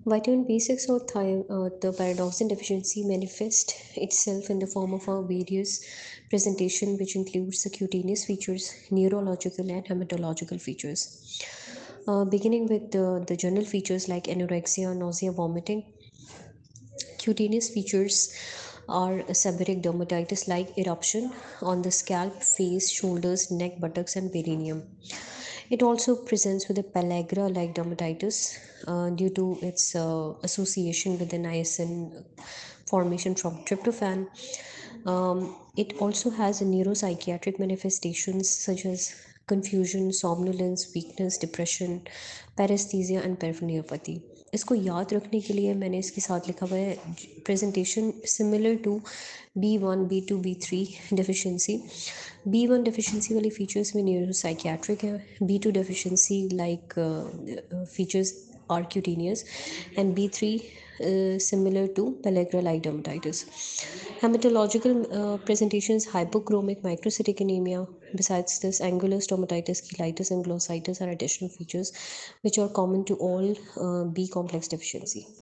Vitamin B6 or the pyridoxine deficiency manifests itself in the form of a various presentation which includes the cutaneous features, neurological and hematological features. Beginning with the general features like anorexia, nausea, vomiting, cutaneous features are a seborrheic dermatitis like eruption on the scalp, face, shoulders, neck, buttocks, and perineum. It also presents with a pellagra like dermatitis due to its association with the niacin formation from tryptophan. It also has a neuropsychiatric manifestations such as confusion, somnolence, weakness, depression, paresthesia and peripheropathy. इसको याद रखने के लिए मैंने इसके साथ लिखा हुआ है presentation similar to B1, B2, B3 deficiency. B1 deficiency वाली फीचर्स में न्यूरोसाइकियाट्रिक है. B2 deficiency like features are cutaneous, and B3 similar to pellagra-like dermatitis. Hematological presentations hypochromic microcytic anemia. Besides this, angular stomatitis, cheilitis, and glossitis are additional features which are common to all B complex deficiency.